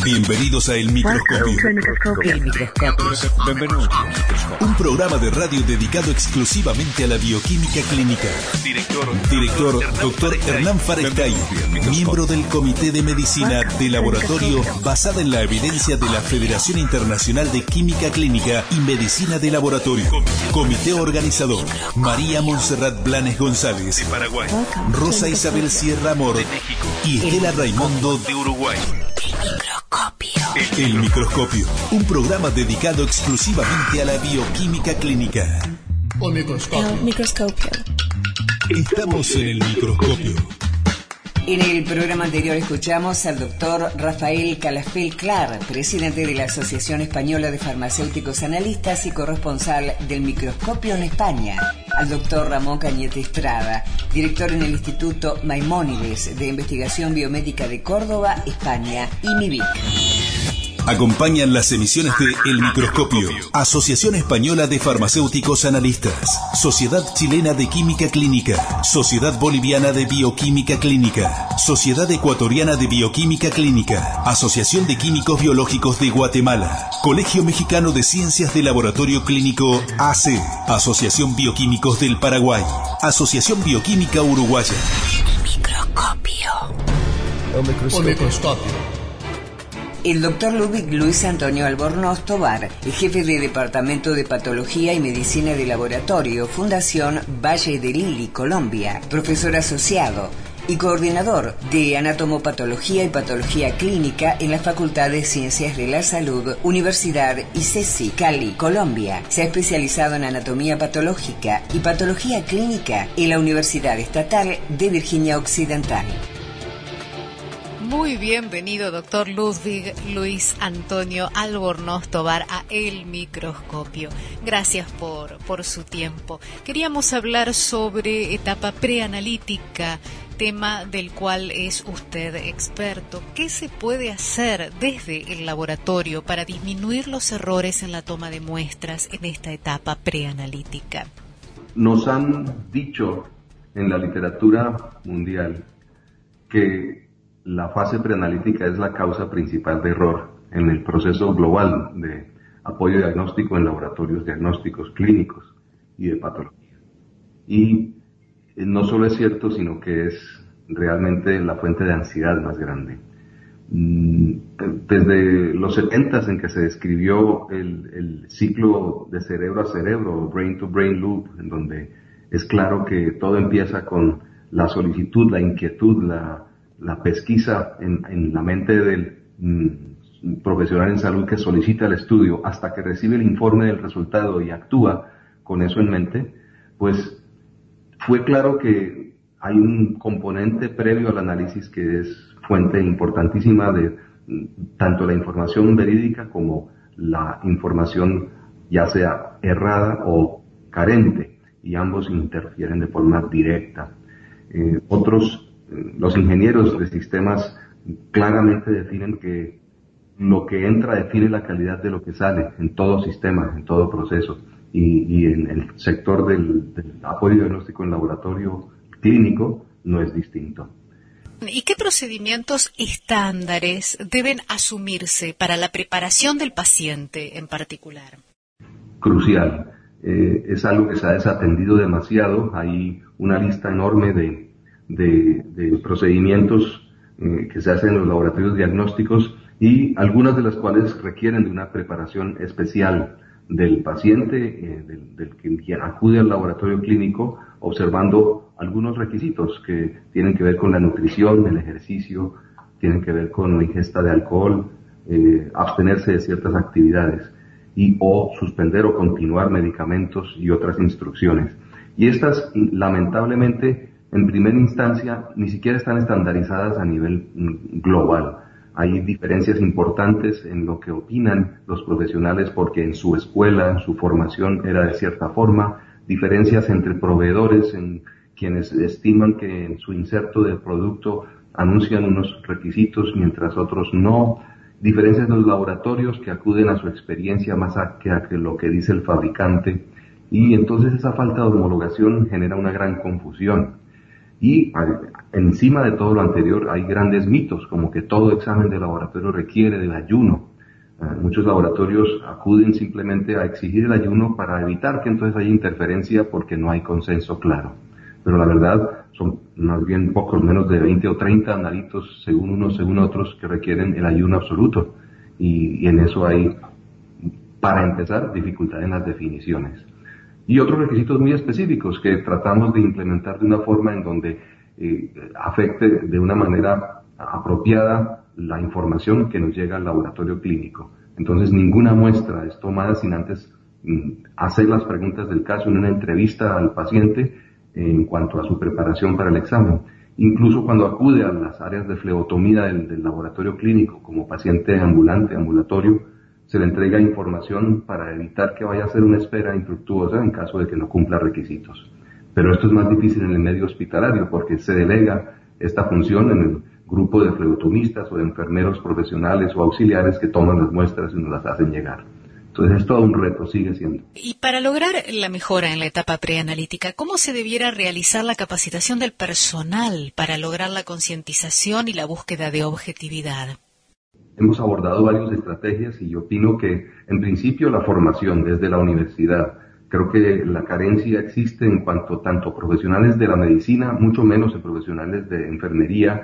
Bienvenidos a El Microscopio. El Microscopio. Bienvenidos. Un programa de radio dedicado exclusivamente a la bioquímica clínica. Director Dr. Hernán Farestay, miembro del Comité de Medicina de Laboratorio basada en la evidencia de la Federación Internacional de Química Clínica y Medicina de Laboratorio. Comité organizador: María Montserrat Blanes González, de Paraguay, Rosa Isabel Sierra Amor, de México, y Estela Raimundo, de Uruguay. El Microscopio, un programa dedicado exclusivamente a la bioquímica clínica. El Microscopio. Estamos en el Microscopio. En el programa anterior escuchamos al doctor Rafael Calafell Clar, presidente de la Asociación Española de Farmacéuticos Analistas y corresponsal del Microscopio en España, al doctor Ramón Cañete Estrada, director en el Instituto Maimónides de Investigación Biomédica de Córdoba, España, y MIBIC. Acompañan las emisiones de El Microscopio, Asociación Española de Farmacéuticos Analistas, Sociedad Chilena de Química Clínica, Sociedad Boliviana de Bioquímica Clínica, Sociedad Ecuatoriana de Bioquímica Clínica, Asociación de Químicos Biológicos de Guatemala, Colegio Mexicano de Ciencias de Laboratorio Clínico AC, Asociación Bioquímicos del Paraguay, Asociación Bioquímica Uruguaya. El Microscopio. El doctor Ludwig Luis Antonio Albornoz Tobar, el jefe de Departamento de Patología y Medicina de Laboratorio, Fundación Valle de Lili, Colombia, profesor asociado y coordinador de Anatomopatología y Patología Clínica en la Facultad de Ciencias de la Salud, Universidad ICESI, Cali, Colombia. Se ha especializado en anatomía patológica y patología clínica en la Universidad Estatal de Virginia Occidental. Muy bienvenido, doctor Ludwig Luis Antonio Albornoz Tobar, a El Microscopio. Gracias por su tiempo. Queríamos hablar sobre etapa preanalítica, tema del cual es usted experto. ¿Qué se puede hacer desde el laboratorio para disminuir los errores en la toma de muestras en esta etapa preanalítica? Nos han dicho en la literatura mundial que la fase preanalítica es la causa principal de error en el proceso global de apoyo diagnóstico en laboratorios diagnósticos clínicos y de patología. Y no solo es cierto, sino que es realmente la fuente de ansiedad más grande. Desde los 70s, en que se describió el ciclo de cerebro a cerebro, brain to brain loop, en donde es claro que todo empieza con la solicitud, la inquietud, la pesquisa en la mente del profesional en salud que solicita el estudio hasta que recibe el informe del resultado y actúa con eso en mente, pues fue claro que hay un componente previo al análisis que es fuente importantísima de tanto la información verídica como la información ya sea errada o carente, y ambos interfieren de forma directa. Los ingenieros de sistemas claramente definen que lo que entra define la calidad de lo que sale en todo sistema, en todo proceso. Y en el sector del apoyo diagnóstico en laboratorio clínico no es distinto. ¿Y qué procedimientos estándares deben asumirse para la preparación del paciente en particular? Crucial. Es algo que se ha desatendido demasiado. Hay una lista enorme de procedimientos que se hacen en los laboratorios diagnósticos, y algunas de las cuales requieren de una preparación especial del paciente, del quien acude al laboratorio clínico, observando algunos requisitos que tienen que ver con la nutrición, el ejercicio, tienen que ver con la ingesta de alcohol, abstenerse de ciertas actividades o suspender o continuar medicamentos y otras instrucciones. Y estas, lamentablemente, en primera instancia, ni siquiera están estandarizadas a nivel global. Hay diferencias importantes en lo que opinan los profesionales porque en su escuela, en su formación era de cierta forma, diferencias entre proveedores en quienes estiman que en su inserto de producto anuncian unos requisitos mientras otros no, diferencias en los laboratorios que acuden a su experiencia más que a lo que dice el fabricante, y entonces esa falta de homologación genera una gran confusión. Y encima de todo lo anterior hay grandes mitos, como que todo examen de laboratorio requiere del ayuno. Muchos laboratorios acuden simplemente a exigir el ayuno para evitar que entonces haya interferencia porque no hay consenso claro. Pero la verdad son más bien pocos, menos de 20 o 30 analitos, según unos, según otros, que requieren el ayuno absoluto. Y en eso hay, para empezar, dificultad en las definiciones. Y otros requisitos muy específicos que tratamos de implementar de una forma en donde afecte de una manera apropiada la información que nos llega al laboratorio clínico. Entonces, ninguna muestra es tomada sin antes hacer las preguntas del caso en una entrevista al paciente en cuanto a su preparación para el examen. Incluso cuando acude a las áreas de flebotomía del laboratorio clínico como paciente ambulante, ambulatorio, se le entrega información para evitar que vaya a ser una espera infructuosa en caso de que no cumpla requisitos. Pero esto es más difícil en el medio hospitalario porque se delega esta función en el grupo de flebotomistas o de enfermeros profesionales o auxiliares que toman las muestras y nos las hacen llegar. Entonces es todo un reto, sigue siendo. Y para lograr la mejora en la etapa preanalítica, ¿cómo se debiera realizar la capacitación del personal para lograr la concientización y la búsqueda de objetividad? Hemos abordado varias estrategias y yo opino que, en principio, la formación desde la universidad. Creo que la carencia existe en cuanto tanto profesionales de la medicina, mucho menos en profesionales de enfermería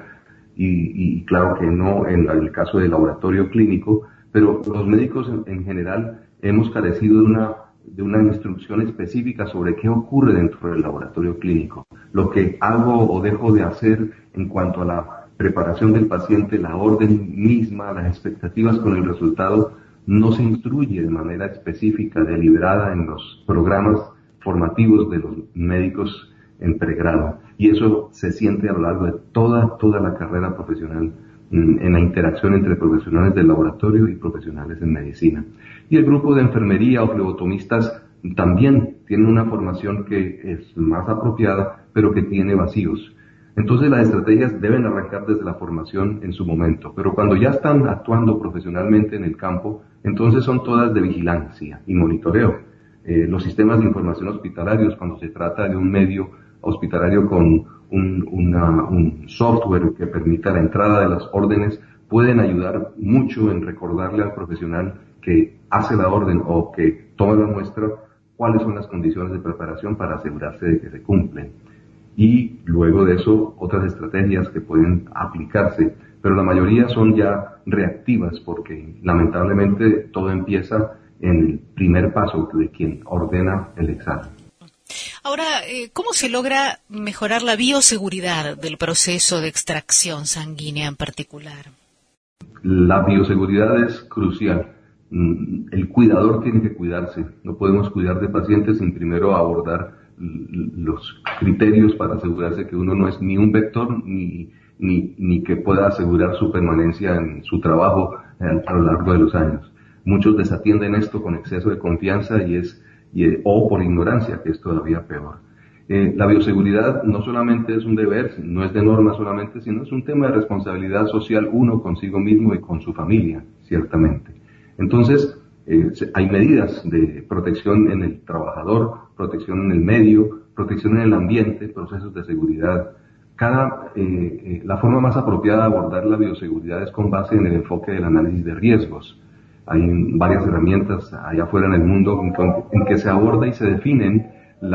y claro que no en el caso del laboratorio clínico, pero los médicos en general hemos carecido de una instrucción específica sobre qué ocurre dentro del laboratorio clínico. Lo que hago o dejo de hacer en cuanto a la preparación del paciente, la orden misma, las expectativas con el resultado, no se instruye de manera específica, deliberada en los programas formativos de los médicos en pregrado. Y eso se siente a lo largo de toda la carrera profesional, en la interacción entre profesionales del laboratorio y profesionales en medicina. Y el grupo de enfermería o flebotomistas también tienen una formación que es más apropiada, pero que tiene vacíos. Entonces las estrategias deben arrancar desde la formación en su momento, pero cuando ya están actuando profesionalmente en el campo, entonces son todas de vigilancia y monitoreo. Los sistemas de información hospitalarios, cuando se trata de un medio hospitalario con un software que permita la entrada de las órdenes, pueden ayudar mucho en recordarle al profesional que hace la orden o que toma la muestra cuáles son las condiciones de preparación para asegurarse de que se cumplen. Y luego de eso, otras estrategias que pueden aplicarse, pero la mayoría son ya reactivas porque lamentablemente todo empieza en el primer paso de quien ordena el examen. Ahora, ¿cómo se logra mejorar la bioseguridad del proceso de extracción sanguínea en particular? La bioseguridad es crucial. El cuidador tiene que cuidarse. No podemos cuidar de pacientes sin primero abordar los criterios para asegurarse que uno no es ni un vector ni que pueda asegurar su permanencia en su trabajo a lo largo de los años. Muchos desatienden esto con exceso de confianza o por ignorancia, que es todavía peor. La bioseguridad no solamente es un deber, no es de norma solamente, sino es un tema de responsabilidad social uno consigo mismo y con su familia, ciertamente. Entonces, hay medidas de protección en el trabajador, protección en el medio, protección en el ambiente, procesos de seguridad. La forma más apropiada de abordar la bioseguridad es con base en el enfoque del análisis de riesgos. Hay varias herramientas allá afuera en el mundo en que se aborda y se definen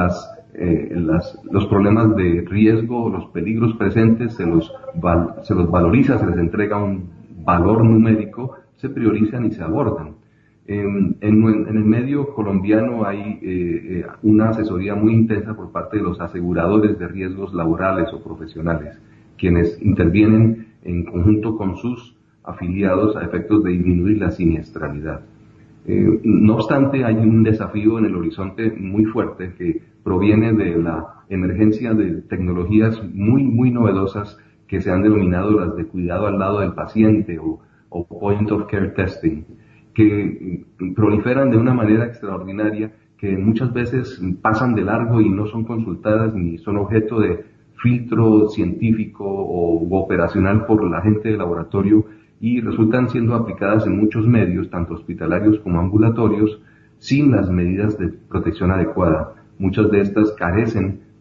los problemas de riesgo, los peligros presentes, se los valoriza, se les entrega un valor numérico, se priorizan y se abordan. En el medio colombiano hay una asesoría muy intensa por parte de los aseguradores de riesgos laborales o profesionales, quienes intervienen en conjunto con sus afiliados a efectos de disminuir la siniestralidad. No obstante, hay un desafío en el horizonte muy fuerte que proviene de la emergencia de tecnologías muy novedosas que se han denominado las de cuidado al lado del paciente o point of care testing, que proliferan de una manera extraordinaria, que muchas veces pasan de largo y no son consultadas ni son objeto de filtro científico o operacional por la gente del laboratorio y resultan siendo aplicadas en muchos medios, tanto hospitalarios como ambulatorios, sin las medidas de protección adecuada. Muchas de estas carecen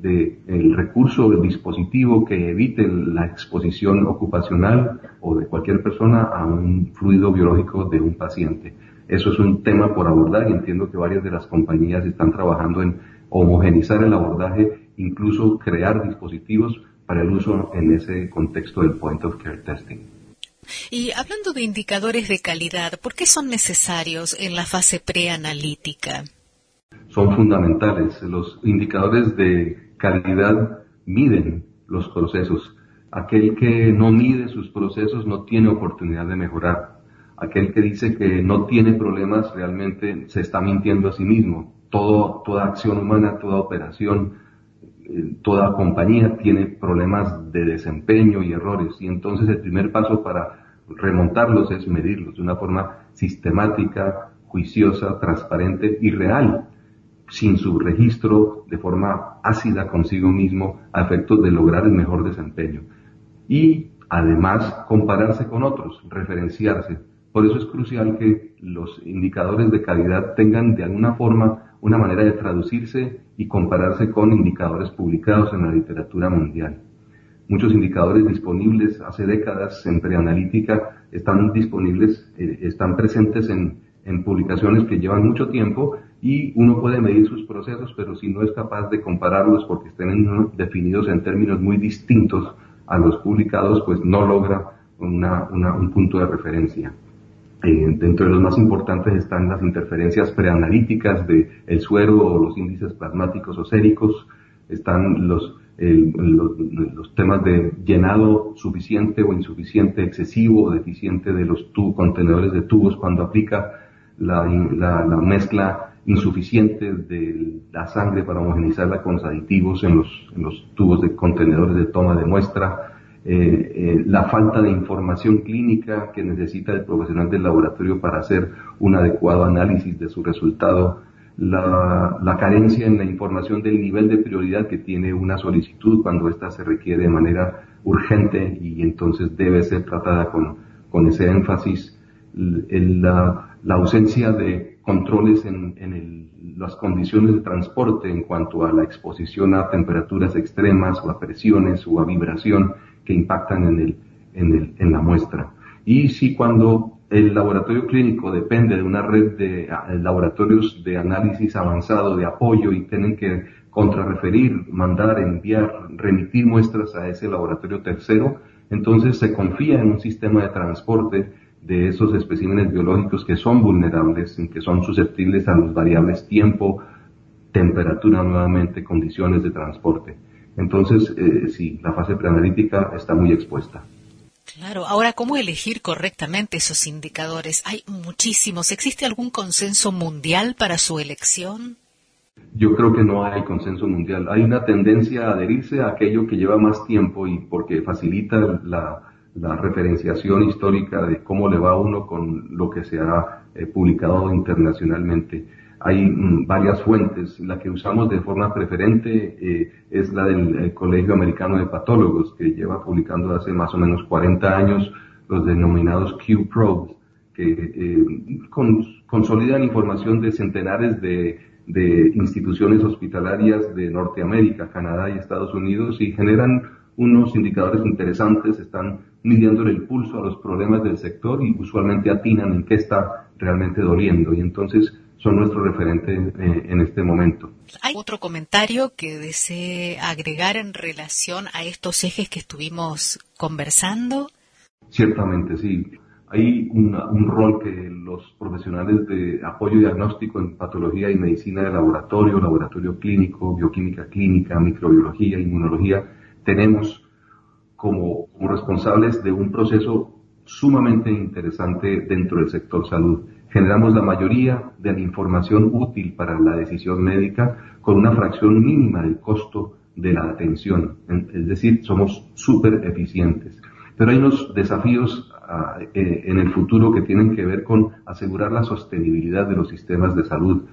el recurso, el dispositivo que evite la exposición ocupacional o de cualquier persona a un fluido biológico de un paciente. Eso es un tema por abordar y entiendo que varias de las compañías están trabajando en homogenizar el abordaje, incluso crear dispositivos para el uso en ese contexto del point of care testing. Y hablando de indicadores de calidad, ¿por qué son necesarios en la fase preanalítica? Son fundamentales. Los indicadores de calidad miden los procesos. Aquel que no mide sus procesos no tiene oportunidad de mejorar. Aquel que dice que no tiene problemas realmente se está mintiendo a sí mismo. Toda acción humana, toda operación, toda compañía tiene problemas de desempeño y errores. Y entonces el primer paso para remontarlos es medirlos de una forma sistemática, juiciosa, transparente y real, sin su registro, de forma ácida consigo mismo, a efectos de lograr el mejor desempeño. Y además compararse con otros, referenciarse. Por eso es crucial que los indicadores de calidad tengan de alguna forma una manera de traducirse y compararse con indicadores publicados en la literatura mundial. Muchos indicadores disponibles hace décadas en preanalítica están disponibles, están presentes en publicaciones que llevan mucho tiempo y uno puede medir sus procesos, pero si no es capaz de compararlos porque estén definidos en términos muy distintos a los publicados, pues no logra un punto de referencia. Dentro de los más importantes están las interferencias preanalíticas del suero o los índices plasmáticos o séricos, están los temas de llenado suficiente o insuficiente, excesivo o deficiente de los contenedores de tubos cuando aplica la mezcla insuficiente de la sangre para homogeneizarla con los aditivos en los tubos de contenedores de toma de muestra, la falta de información clínica que necesita el profesional del laboratorio para hacer un adecuado análisis de su resultado, la carencia en la información del nivel de prioridad que tiene una solicitud cuando ésta se requiere de manera urgente y entonces debe ser tratada con ese énfasis, la ausencia de controles en las condiciones de transporte en cuanto a la exposición a temperaturas extremas o a presiones o a vibración que impactan en la muestra. Y si cuando el laboratorio clínico depende de una red de laboratorios de análisis avanzado, de apoyo, y tienen que contrarreferir, mandar, enviar, remitir muestras a ese laboratorio tercero, entonces se confía en un sistema de transporte de esos especímenes biológicos que son vulnerables, que son susceptibles a las variables tiempo, temperatura, nuevamente, condiciones de transporte. Entonces, sí, la fase preanalítica está muy expuesta. Claro. Ahora, ¿cómo elegir correctamente esos indicadores? Hay muchísimos. ¿Existe algún consenso mundial para su elección? Yo creo que no hay consenso mundial. Hay una tendencia a adherirse a aquello que lleva más tiempo y porque facilita la referenciación histórica de cómo le va a uno con lo que se ha publicado internacionalmente. Hay varias fuentes. La que usamos de forma preferente es la del Colegio Americano de Patólogos, que lleva publicando hace más o menos 40 años los denominados Q-Probes, que consolidan información de centenares de instituciones hospitalarias de Norteamérica, Canadá y Estados Unidos y generan unos indicadores interesantes, están midiéndole el pulso a los problemas del sector y usualmente atinan en qué está realmente doliendo y entonces son nuestro referente en este momento. ¿Hay otro comentario que desee agregar en relación a estos ejes que estuvimos conversando? Ciertamente, sí. Hay un rol que los profesionales de apoyo diagnóstico en patología y medicina de laboratorio clínico, bioquímica clínica, microbiología, inmunología, tenemos como responsables de un proceso sumamente interesante dentro del sector salud. Generamos la mayoría de la información útil para la decisión médica con una fracción mínima del costo de la atención. Es decir, somos súper eficientes. Pero hay unos desafíos en el futuro que tienen que ver con asegurar la sostenibilidad de los sistemas de salud.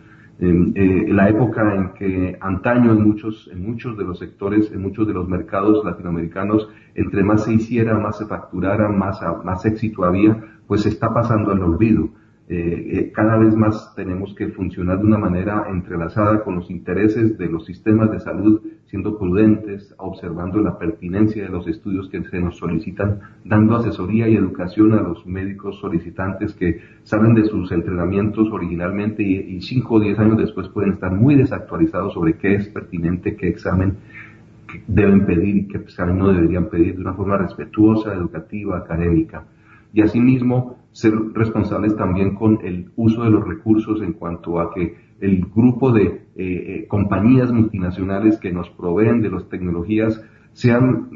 La época en que antaño en muchos de los sectores, en muchos de los mercados latinoamericanos, entre más se hiciera, más se facturara, más éxito había, pues se está pasando al olvido. cada vez más tenemos que funcionar de una manera entrelazada con los intereses de los sistemas de salud, siendo prudentes, observando la pertinencia de los estudios que se nos solicitan, dando asesoría y educación a los médicos solicitantes que salen de sus entrenamientos originalmente y 5 o 10 años después pueden estar muy desactualizados sobre qué es pertinente, qué examen deben pedir y qué examen no deberían pedir, de una forma respetuosa, educativa, académica. Y asimismo, ser responsables también con el uso de los recursos en cuanto a que el grupo de compañías multinacionales que nos proveen de las tecnologías sean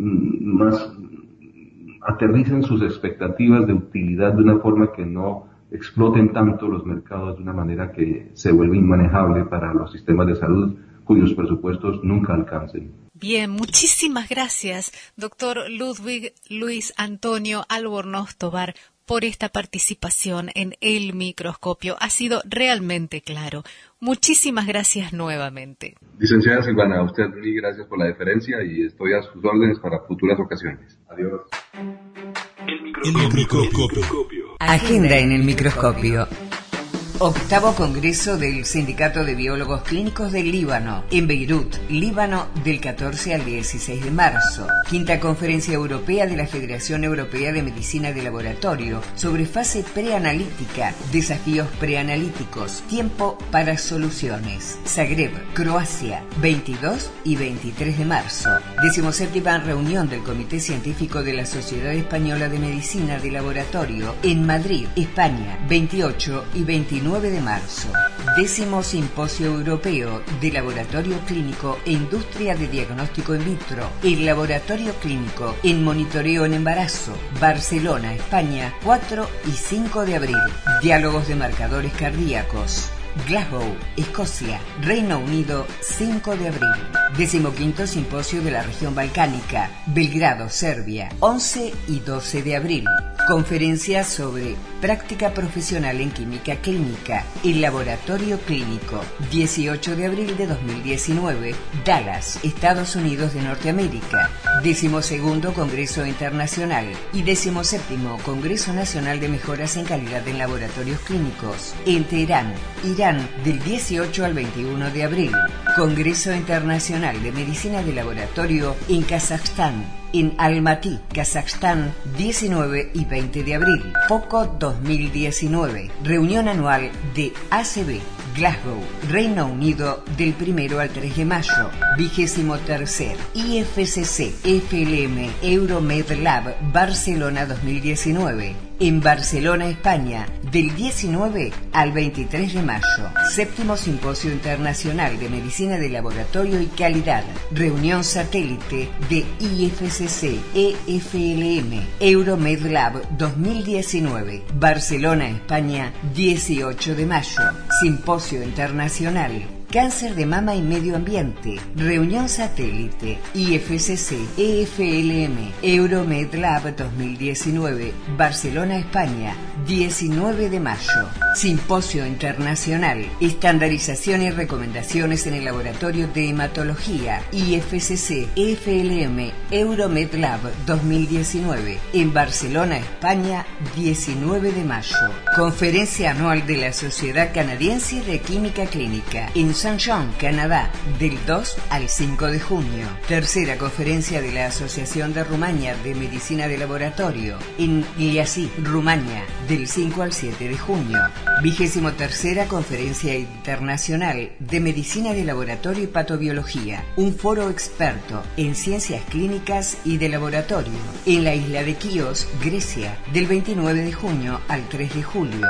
aterricen sus expectativas de utilidad de una forma que no exploten tanto los mercados de una manera que se vuelva inmanejable para los sistemas de salud cuyos presupuestos nunca alcancen. Bien, muchísimas gracias, doctor Ludwig Luis Antonio Albornoz Tovar, por esta participación en El Microscopio. Ha sido realmente claro. Muchísimas gracias nuevamente. Licenciada Silvana, a usted mil gracias por la deferencia y estoy a sus órdenes para futuras ocasiones. Adiós. El microscopio. Agenda en el microscopio. 8º Congreso del Sindicato de Biólogos Clínicos del Líbano, en Beirut, Líbano, del 14 al 16 de marzo. 5ª Conferencia Europea de la Federación Europea de Medicina de Laboratorio sobre fase preanalítica, desafíos preanalíticos, tiempo para soluciones. Zagreb, Croacia, 22 y 23 de marzo. 17ª Reunión del Comité Científico de la Sociedad Española de Medicina de Laboratorio, en Madrid, España, 28 y 29 de marzo. 10º Simposio Europeo de Laboratorio Clínico e Industria de Diagnóstico in Vitro, el Laboratorio Clínico en Monitoreo en Embarazo, Barcelona, España, 4 y 5 de abril. Diálogos de marcadores cardíacos, Glasgow, Escocia, Reino Unido, 5 de abril. 15º Simposio de la Región Balcánica, Belgrado, Serbia, 11 y 12 de abril. Conferencia sobre práctica profesional en química clínica, el laboratorio clínico, 18 de abril de 2019, Dallas, Estados Unidos de Norteamérica. 12º Congreso Internacional y 17º Congreso Nacional de Mejoras en Calidad en Laboratorios Clínicos, en Teherán, Irán, del 18 al 21 de abril. Congreso Internacional de Medicina de Laboratorio en Kazajstán, en Almaty, Kazajstán, 19 y 20 de abril. FOCO 2019, reunión anual de ACB, Glasgow, Reino Unido, del 1 al 3 de mayo. 23º IFCC FLM Euromed Lab Barcelona 2019, en Barcelona, España, del 19 al 23 de mayo. 7º Simposio Internacional de Medicina de Laboratorio y Calidad, reunión satélite de IFCC EFLM Euromed Lab 2019, Barcelona, España, 18 de mayo. Simposio Internacional Cáncer de mama y medio ambiente, reunión satélite, IFCC, EFLM, Euromed Lab 2019, Barcelona, España, 19 de mayo. Simposio Internacional, Estandarización y Recomendaciones en el Laboratorio de Hematología, IFCC, EFLM, Euromed Lab 2019, en Barcelona, España, 19 de mayo. Conferencia Anual de la Sociedad Canadiense de Química Clínica, en Saint-Jean, Canadá, del 2 al 5 de junio. Tercera Conferencia de la Asociación de Rumania de Medicina de Laboratorio, en Iași, Rumania, del 5 al 7 de junio. 23ª Conferencia Internacional de Medicina de Laboratorio y Patobiología, un foro experto en ciencias clínicas y de laboratorio, en la isla de Quíos, Grecia, del 29 de junio al 3 de julio.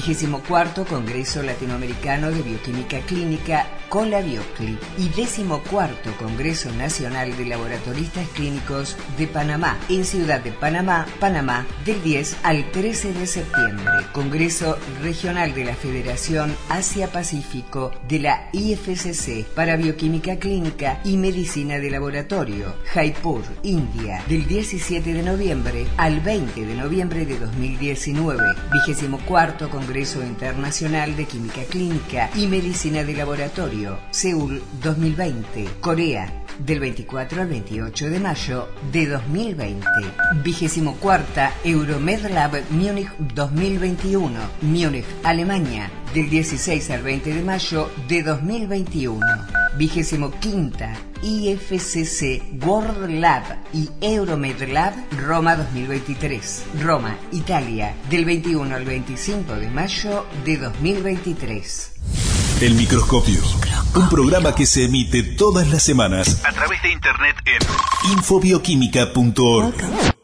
24º Congreso Latinoamericano de Bioquímica Clínica, COLABIOCLI, y 14º Congreso Nacional de Laboratoristas Clínicos de Panamá, en Ciudad de Panamá, Panamá, del 10 al 13 de septiembre. Congreso Regional de la Federación Asia-Pacífico de la IFCC para Bioquímica Clínica y Medicina de Laboratorio, Jaipur, India, del 17 de noviembre al 20 de noviembre de 2019. 24º Congreso Internacional de Química Clínica y Medicina de Laboratorio, Laboratorio, Seúl 2020, Corea, del 24 al 28 de mayo de 2020. 24ª Euromedlab Múnich 2021, Múnich, Alemania, del 16 al 20 de mayo de 2021. 25ª IFCC World Lab y Euromedlab Roma 2023, Roma, Italia, del 21 al 25 de mayo de 2023. El Microscopio, un programa que se emite todas las semanas a través de internet en infobioquímica.org.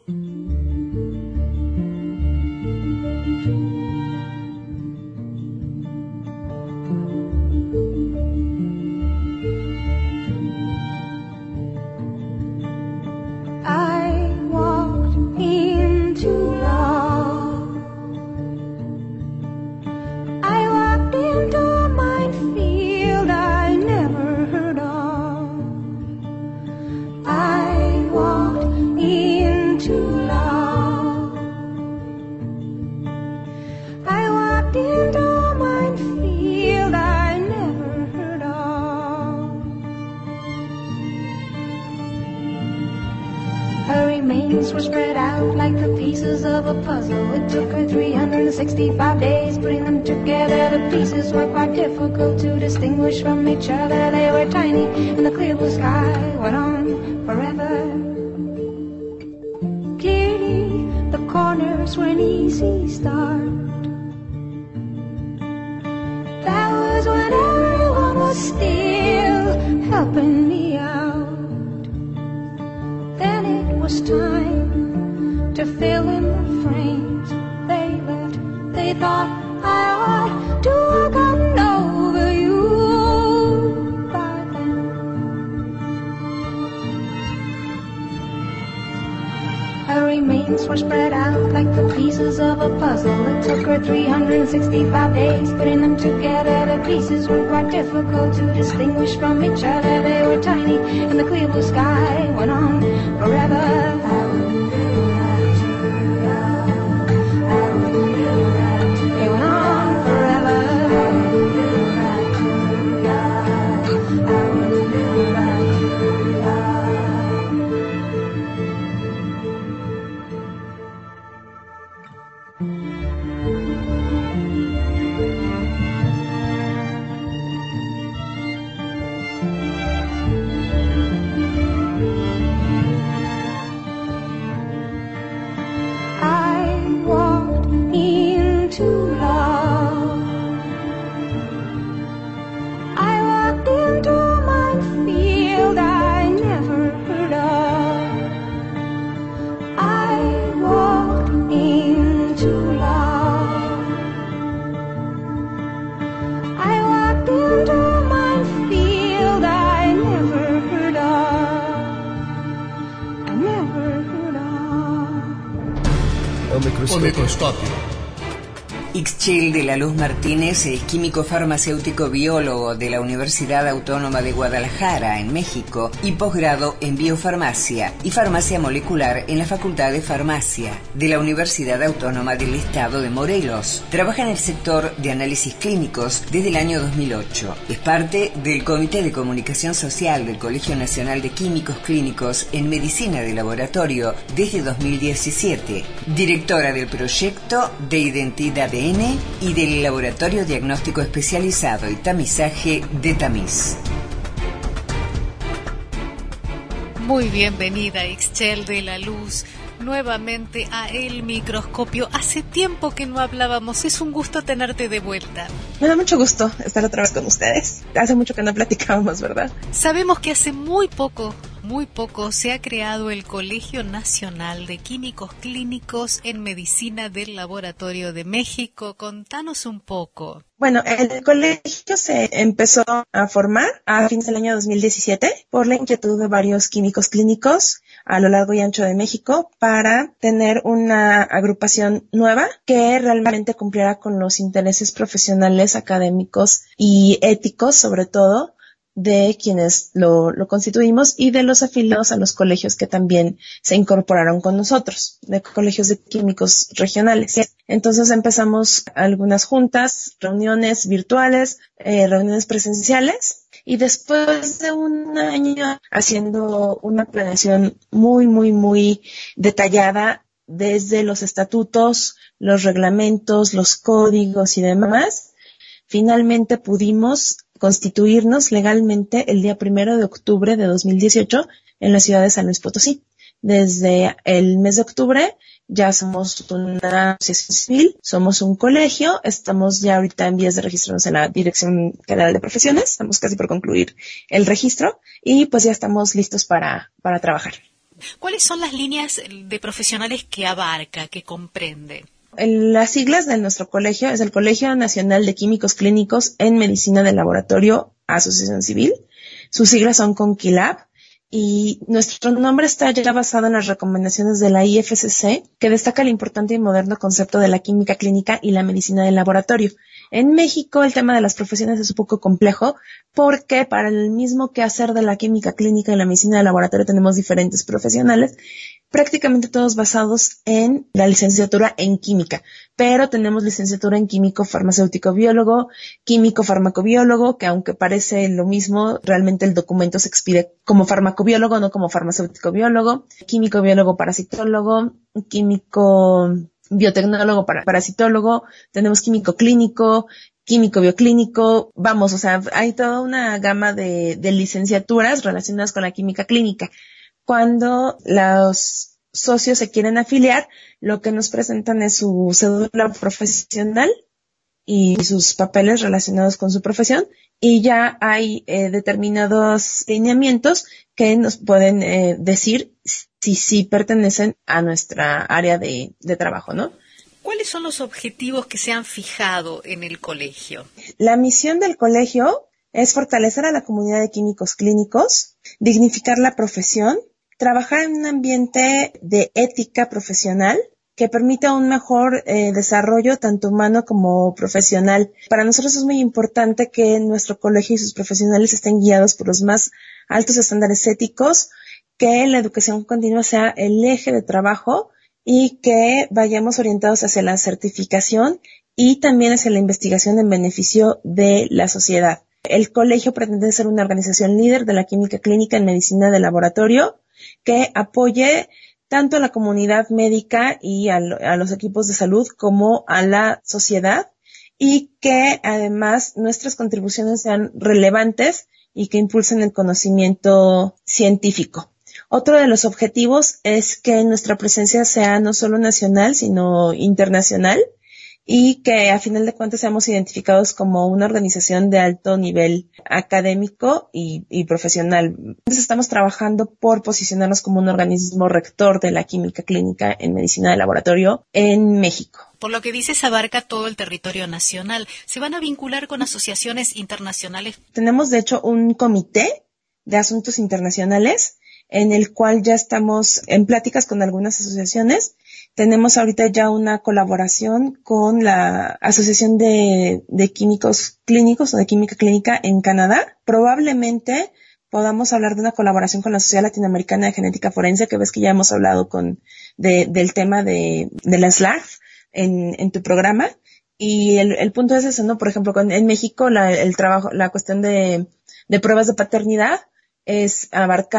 Were spread out like the pieces of a puzzle. It took her 365 days putting them together. The pieces were quite difficult to distinguish from each other. They were tiny and the clear blue sky went on forever. Clearly the corners were an easy start. That was when everyone was still helping me out. Then it was time to fill in the frames they left. They thought I ought to have gotten over you by then. Her remains were spread out like the pieces of a puzzle. It took her 365 days putting them together. The pieces were quite difficult to distinguish from each other. They were tiny and the clear blue sky went on forever. Ixchel de la Luz Martínez es químico farmacéutico biólogo de la Universidad Autónoma de Guadalajara, en México, y posgrado en biofarmacia y farmacia molecular en la Facultad de Farmacia de la Universidad Autónoma del Estado de Morelos. Trabaja en el sector de análisis clínicos desde el año 2008. Es parte del Comité de Comunicación Social del Colegio Nacional de Químicos Clínicos en Medicina de Laboratorio desde 2017. Directora del proyecto de identidad ADN y del Laboratorio Diagnóstico Especializado y Tamizaje de Tamiz. Muy bienvenida, Ixchel de la Luz, nuevamente a El Microscopio. Hace tiempo que no hablábamos, es un gusto tenerte de vuelta. Me da mucho gusto estar otra vez con ustedes. Hace mucho que no platicábamos, ¿verdad? Sabemos que hace muy poco se ha creado el Colegio Nacional de Químicos Clínicos en Medicina del Laboratorio de México. Contanos un poco. Bueno, el colegio se empezó a formar a fines del año 2017 por la inquietud de varios químicos clínicos a lo largo y ancho de México para tener una agrupación nueva que realmente cumpliera con los intereses profesionales, académicos y éticos, sobre todo, de quienes lo constituimos y de los afiliados a los colegios que también se incorporaron con nosotros, de colegios de químicos regionales. Entonces empezamos algunas juntas, reuniones virtuales, reuniones presenciales, y después de un año haciendo una planeación muy detallada desde los estatutos, los reglamentos, los códigos y demás, finalmente pudimos constituirnos legalmente el día 1 de octubre de 2018 en la ciudad de San Luis Potosí. Desde el mes de octubre ya somos una asociación civil, somos un colegio, estamos ya ahorita en vías de registrarnos en la Dirección General de Profesiones, estamos casi por concluir el registro y pues ya estamos listos para trabajar. ¿Cuáles son las líneas de profesionales que abarca, que comprende? Las siglas de nuestro colegio es el Colegio Nacional de Químicos Clínicos en Medicina de Laboratorio, Asociación Civil. Sus siglas son CONQUILAB y nuestro nombre está ya basado en las recomendaciones de la IFCC, que destaca el importante y moderno concepto de la química clínica y la medicina de laboratorio. En México el tema de las profesiones es un poco complejo porque para el mismo quehacer de la química clínica y la medicina de laboratorio tenemos diferentes profesionales, prácticamente todos basados en la licenciatura en química, pero tenemos licenciatura en químico farmacéutico biólogo, químico farmacobiólogo, que aunque parece lo mismo, realmente el documento se expide como farmacobiólogo, no como farmacéutico biólogo, químico biólogo parasitólogo, químico biotecnólogo parasitólogo, tenemos químico clínico, químico bioclínico, vamos, o sea, hay toda una gama de licenciaturas relacionadas con la química clínica. Cuando los socios se quieren afiliar, lo que nos presentan es su cédula profesional y sus papeles relacionados con su profesión, y ya hay determinados lineamientos que nos pueden decir si pertenecen a nuestra área de trabajo, ¿no? ¿Cuáles son los objetivos que se han fijado en el colegio? La misión del colegio es fortalecer a la comunidad de químicos clínicos, dignificar la profesión, trabajar en un ambiente de ética profesional que permita un mejor desarrollo tanto humano como profesional. Para nosotros es muy importante que nuestro colegio y sus profesionales estén guiados por los más altos estándares éticos, que la educación continua sea el eje de trabajo y que vayamos orientados hacia la certificación y también hacia la investigación en beneficio de la sociedad. El colegio pretende ser una organización líder de la química clínica en medicina de laboratorio que apoye tanto a la comunidad médica y a los equipos de salud como a la sociedad, y que además nuestras contribuciones sean relevantes y que impulsen el conocimiento científico. Otro de los objetivos es que nuestra presencia sea no solo nacional, sino internacional, y que a final de cuentas seamos identificados como una organización de alto nivel académico y profesional. Entonces estamos trabajando por posicionarnos como un organismo rector de la química clínica en medicina de laboratorio en México. Por lo que dices, abarca todo el territorio nacional. ¿Se van a vincular con asociaciones internacionales? Tenemos, de hecho, un comité de asuntos internacionales en el cual ya estamos en pláticas con algunas asociaciones. Tenemos ahorita ya una colaboración con la Asociación de Químicos Clínicos o de Química Clínica en Canadá. Probablemente podamos hablar de una colaboración con la Sociedad Latinoamericana de Genética Forense, que ves que ya hemos hablado del tema de la SLARF en tu programa. Y el punto es eso, ¿no? Por ejemplo, en México la cuestión de pruebas de paternidad es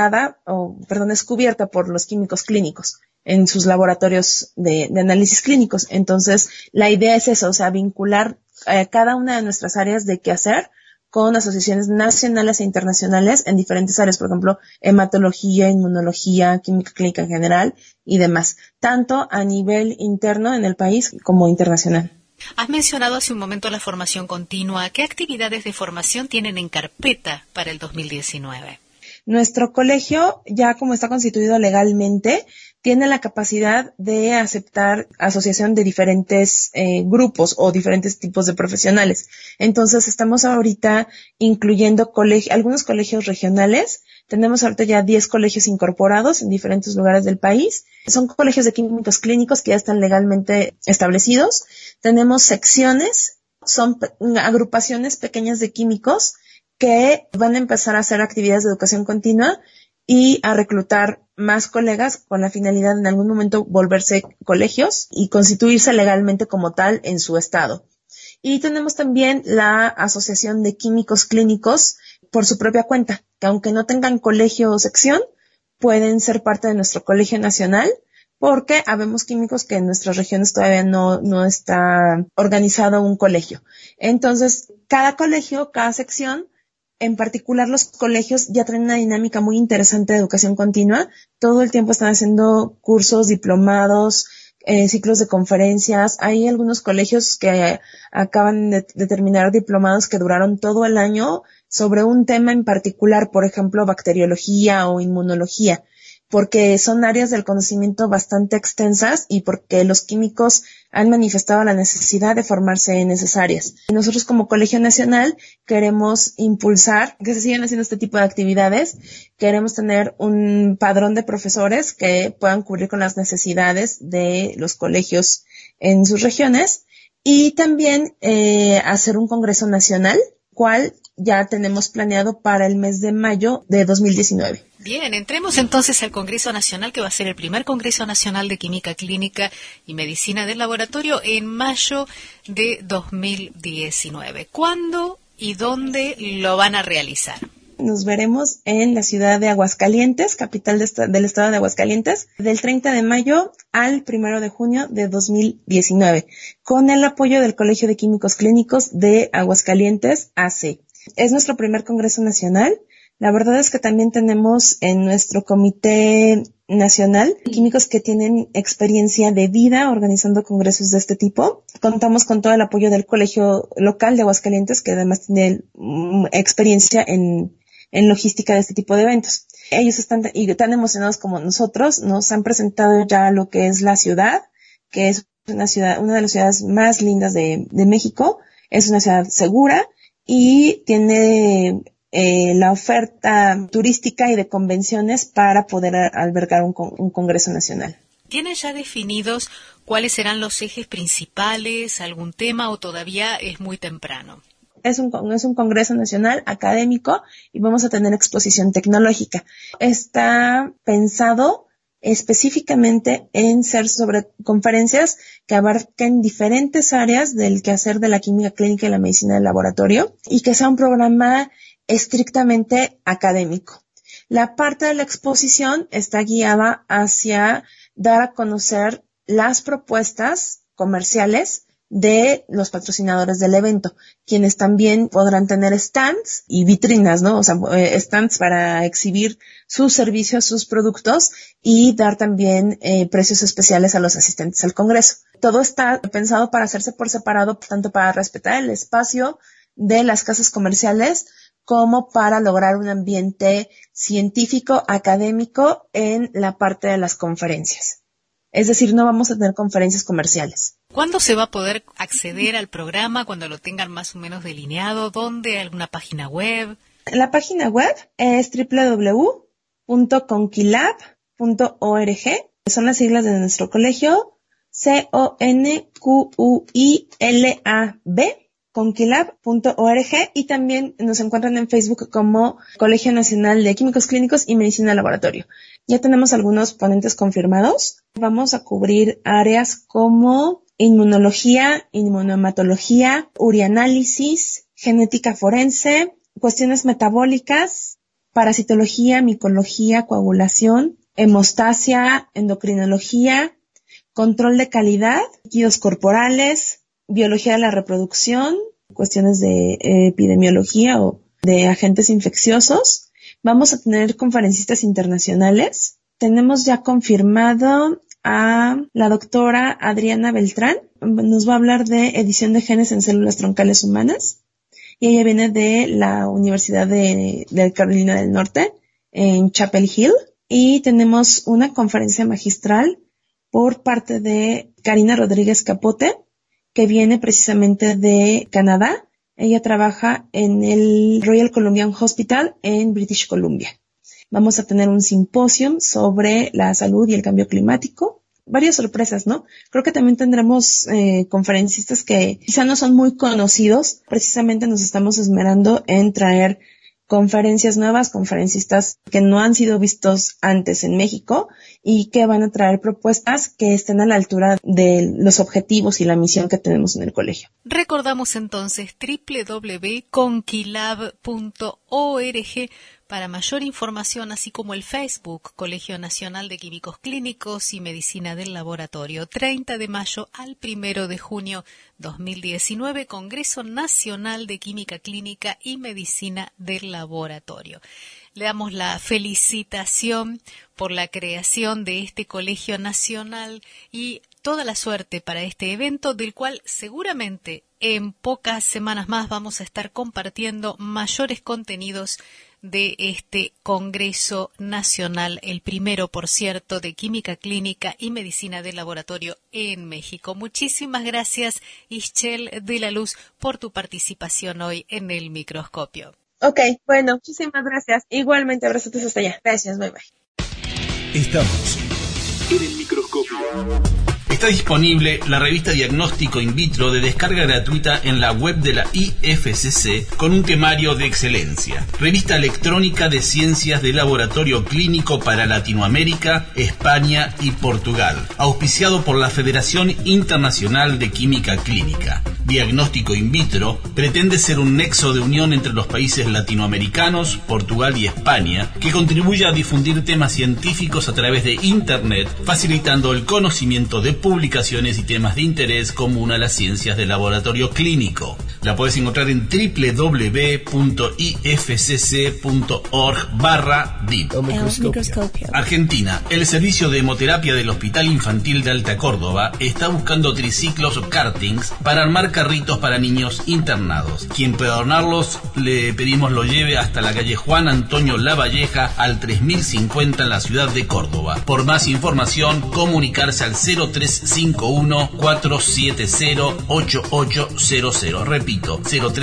cubierta por los químicos clínicos en sus laboratorios de análisis clínicos. Entonces, la idea es eso, o sea, vincular cada una de nuestras áreas de quehacer con asociaciones nacionales e internacionales en diferentes áreas, por ejemplo, hematología, inmunología, química clínica en general y demás, tanto a nivel interno en el país como internacional. Has mencionado hace un momento la formación continua. ¿Qué actividades de formación tienen en carpeta para el 2019? Nuestro colegio, ya como está constituido legalmente, tiene la capacidad de aceptar asociación de diferentes grupos o diferentes tipos de profesionales. Entonces, estamos ahorita incluyendo algunos colegios regionales. Tenemos ahorita ya 10 colegios incorporados en diferentes lugares del país. Son colegios de químicos clínicos que ya están legalmente establecidos. Tenemos secciones, son agrupaciones pequeñas de químicos que van a empezar a hacer actividades de educación continua y a reclutar más colegas con la finalidad de en algún momento volverse colegios y constituirse legalmente como tal en su estado. Y tenemos también la Asociación de Químicos Clínicos por su propia cuenta, que aunque no tengan colegio o sección, pueden ser parte de nuestro colegio nacional, porque habemos químicos que en nuestras regiones todavía no está organizado un colegio. Entonces, cada colegio, cada sección, en particular los colegios ya traen una dinámica muy interesante de educación continua. Todo el tiempo están haciendo cursos, diplomados, ciclos de conferencias. Hay algunos colegios que acaban de terminar diplomados que duraron todo el año sobre un tema en particular, por ejemplo, bacteriología o inmunología, porque son áreas del conocimiento bastante extensas y porque los químicos han manifestado la necesidad de formarse en esas áreas. Nosotros como Colegio Nacional queremos impulsar que se sigan haciendo este tipo de actividades. Queremos tener un padrón de profesores que puedan cubrir con las necesidades de los colegios en sus regiones y también hacer un congreso nacional, cual ya tenemos planeado para el mes de mayo de 2019. Bien, entremos entonces al Congreso Nacional, que va a ser el primer Congreso Nacional de Química Clínica y Medicina del Laboratorio en mayo de 2019. ¿Cuándo y dónde lo van a realizar? Nos veremos en la ciudad de Aguascalientes, capital del estado de Aguascalientes, del 30 de mayo al 1 de junio de 2019, con el apoyo del Colegio de Químicos Clínicos de Aguascalientes, AC. Es nuestro primer Congreso Nacional. La verdad es que también tenemos en nuestro Comité Nacional químicos que tienen experiencia de vida organizando congresos de este tipo. Contamos con todo el apoyo del Colegio Local de Aguascalientes, que además tiene experiencia en logística de este tipo de eventos. Ellos están tan emocionados como nosotros. Nos han presentado ya lo que es la ciudad, que es una de las ciudades más lindas de México. Es una ciudad segura y tiene la oferta turística y de convenciones para poder albergar un Congreso Nacional. ¿Tienen ya definidos cuáles serán los ejes principales, algún tema o todavía es muy temprano? Es un Congreso Nacional académico y vamos a tener exposición tecnológica. Está pensado específicamente en ser sobre conferencias que abarquen diferentes áreas del quehacer de la química clínica y la medicina del laboratorio y que sea un programa estrictamente académico. La parte de la exposición está guiada hacia dar a conocer las propuestas comerciales de los patrocinadores del evento, quienes también podrán tener stands y vitrinas, ¿no? O sea, stands para exhibir sus servicios, sus productos y dar también precios especiales a los asistentes al congreso. Todo está pensado para hacerse por separado, tanto para respetar el espacio de las casas comerciales como para lograr un ambiente científico, académico en la parte de las conferencias. Es decir, no vamos a tener conferencias comerciales. ¿Cuándo se va a poder acceder al programa? ¿Cuando lo tengan más o menos delineado? ¿Dónde? ¿Alguna página web? La página web es www.conquilab.org. Son las siglas de nuestro colegio, CONQUILAB. Conquilab.org, y también nos encuentran en Facebook como Colegio Nacional de Químicos Clínicos y Medicina del Laboratorio. Ya tenemos algunos ponentes confirmados. Vamos a cubrir áreas como inmunología, inmunohematología, urianálisis, genética forense, cuestiones metabólicas, parasitología, micología, coagulación, hemostasia, endocrinología, control de calidad, líquidos corporales, biología de la reproducción, cuestiones de epidemiología o de agentes infecciosos. Vamos a tener conferencistas internacionales. Tenemos ya confirmado a la doctora Adriana Beltrán. Nos va a hablar de edición de genes en células troncales humanas. Y ella viene de la Universidad de Carolina del Norte, en Chapel Hill. Y tenemos una conferencia magistral por parte de Karina Rodríguez Capote, que viene precisamente de Canadá. Ella trabaja en el Royal Columbian Hospital en British Columbia. Vamos a tener un simposio sobre la salud y el cambio climático. varias sorpresas, ¿no? Creo que también tendremos conferencistas que quizá no son muy conocidos. Precisamente nos estamos esmerando en traer conferencias nuevas, conferencistas que no han sido vistos antes en México y que van a traer propuestas que estén a la altura de los objetivos y la misión que tenemos en el colegio. Recordamos entonces www.conquilab.org para mayor información, así como el Facebook Colegio Nacional de Químicos Clínicos y Medicina del Laboratorio, 30 de mayo al 1 de junio 2019, Congreso Nacional de Química Clínica y Medicina del Laboratorio. Le damos la felicitación por la creación de este Colegio Nacional y toda la suerte para este evento, del cual seguramente en pocas semanas más vamos a estar compartiendo mayores contenidos de este Congreso Nacional, el primero, por cierto, de Química Clínica y Medicina del Laboratorio en México. Muchísimas gracias, Ischel de la Luz, por tu participación hoy en el microscopio. Ok, bueno, muchísimas gracias. Igualmente, abrazotes hasta allá. Gracias, bye bye. Estamos en el microscopio. Está disponible la revista Diagnóstico In Vitro de descarga gratuita en la web de la IFCC con un temario de excelencia. Revista electrónica de ciencias de laboratorio clínico para Latinoamérica, España y Portugal. Auspiciado por la Federación Internacional de Química Clínica. Diagnóstico In Vitro pretende ser un nexo de unión entre los países latinoamericanos, Portugal y España, que contribuye a difundir temas científicos a través de Internet, facilitando el conocimiento de publicaciones y temas de interés común a las ciencias del laboratorio clínico. La puedes encontrar en www.ifcc.org/DIP. Argentina. El servicio de hemoterapia del Hospital Infantil de Alta Córdoba está buscando triciclos o kartings para armar carritos para niños internados. Quien pueda donarlos, le pedimos lo lleve hasta la calle Juan Antonio Lavalleja al 3050 en la ciudad de Córdoba. Por más información, comunicarse al 0351-470-8800. Repito,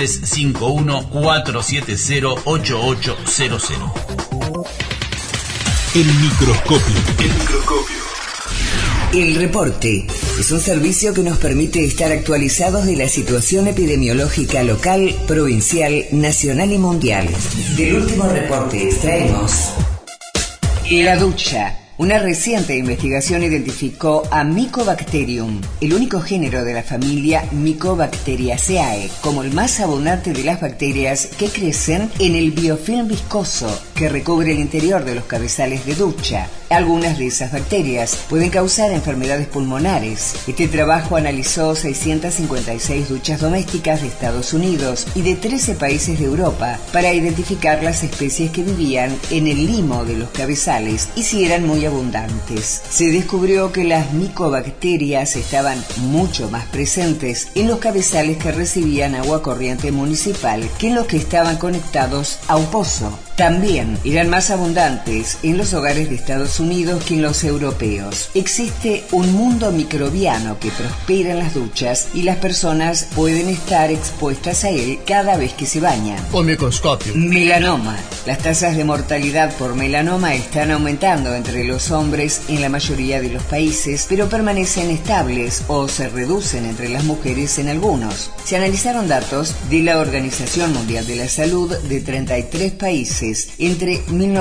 0351-470-8800. El microscopio. El microscopio. El reporte es un servicio que nos permite estar actualizados de la situación epidemiológica local, provincial, nacional y mundial. Del último reporte extraemos: la ducha. Una reciente investigación identificó a Mycobacterium, el único género de la familia Mycobacteriaceae, como el más abundante de las bacterias que crecen en el biofilm viscoso que recubre el interior de los cabezales de ducha. Algunas de esas bacterias pueden causar enfermedades pulmonares. Este trabajo analizó 656 duchas domésticas de Estados Unidos y de 13 países de Europa para identificar las especies que vivían en el limo de los cabezales y si eran muy abundantes. Se descubrió que las micobacterias estaban mucho más presentes en los cabezales que recibían agua corriente municipal que en los que estaban conectados a un pozo. También eran más abundantes en los hogares de Estados Unidos que en los europeos. Existe un mundo microbiano que prospera en las duchas y las personas pueden estar expuestas a él cada vez que se bañan. Un microscopio. Melanoma. Las tasas de mortalidad por melanoma están aumentando entre los hombres en la mayoría de los países, pero permanecen estables o se reducen entre las mujeres en algunos. Se analizaron datos de la Organización Mundial de la Salud de 33 países entre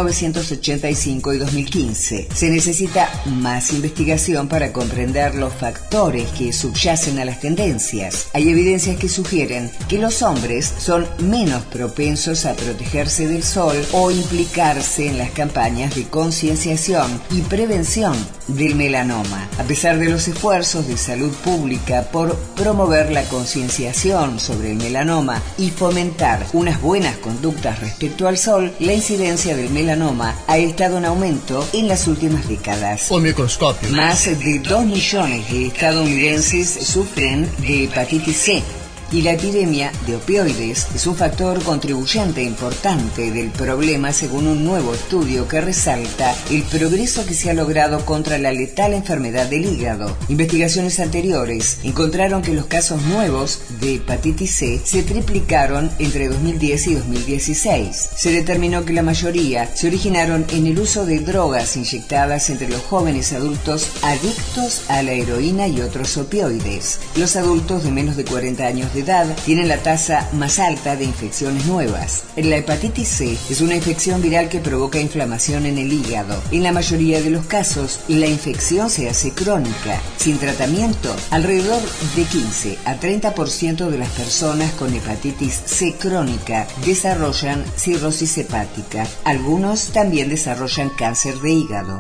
1985 y 2015. Se necesita más investigación para comprender los factores que subyacen a las tendencias. Hay evidencias que sugieren que los hombres son menos propensos a protegerse del sol o implicarse en las campañas de concienciación y prevención del melanoma. A pesar de los esfuerzos de salud pública por promover la concienciación sobre el melanoma y fomentar unas buenas conductas respecto al sol, la incidencia del melanoma ha estado en aumento en las últimas décadas. Un microscopio. Más de 2 millones de estadounidenses sufren de hepatitis C. y la epidemia de opioides es un factor contribuyente importante del problema según un nuevo estudio que resalta el progreso que se ha logrado contra la letal enfermedad del hígado. Investigaciones anteriores encontraron que los casos nuevos de hepatitis C se triplicaron entre 2010 y 2016. Se determinó que la mayoría se originaron en el uso de drogas inyectadas entre los jóvenes adultos adictos a la heroína y otros opioides. Los adultos de menos de 40 años de edad tienen la tasa más alta de infecciones nuevas. La hepatitis C es una infección viral que provoca inflamación en el hígado. En la mayoría de los casos, la infección se hace crónica. Sin tratamiento, alrededor de 15 a 30% de las personas con hepatitis C crónica desarrollan cirrosis hepática. Algunos también desarrollan cáncer de hígado.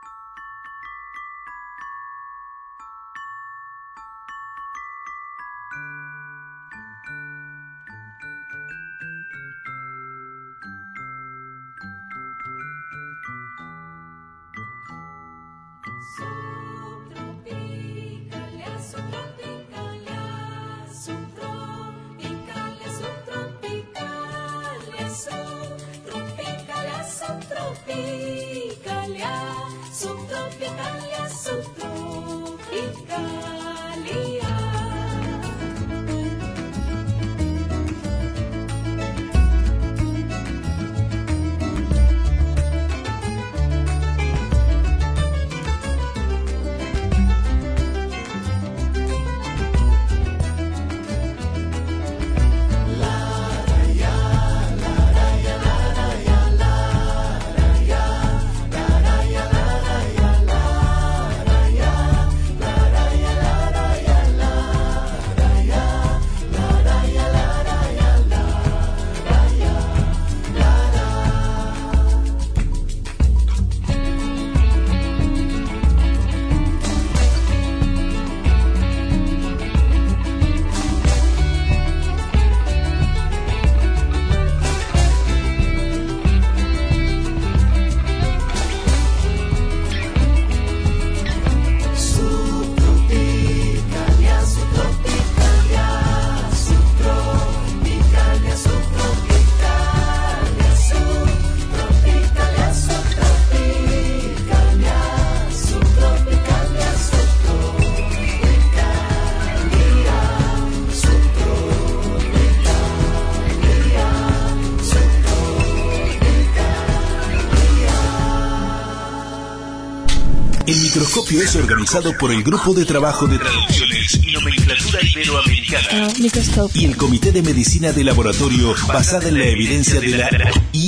El microscopio es organizado por el Grupo de Trabajo de Traducciones y Nomenclatura Iberoamericana y el Comité de Medicina de Laboratorio basada en la evidencia de la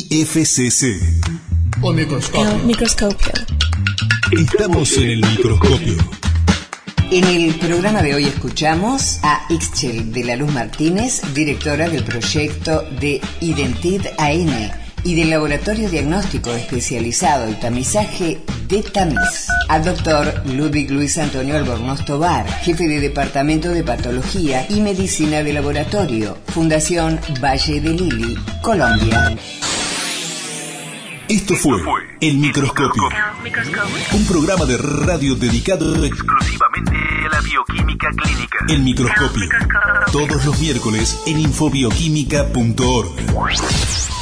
IFCC. El microscopio. Estamos en el microscopio. En el programa de hoy escuchamos a Ixchel de la Luz Martínez, directora del proyecto de Identid AN y del Laboratorio Diagnóstico Especializado y Tamizaje de Tamiz, al doctor Ludwig Luis Antonio Albornoz Tobar, jefe de Departamento de Patología y Medicina de Laboratorio, Fundación Valle de Lili, Colombia. Esto fue El Microscopio, un programa de radio dedicado exclusivamente a la bioquímica clínica. El Microscopio, todos los miércoles en infobioquímica.org.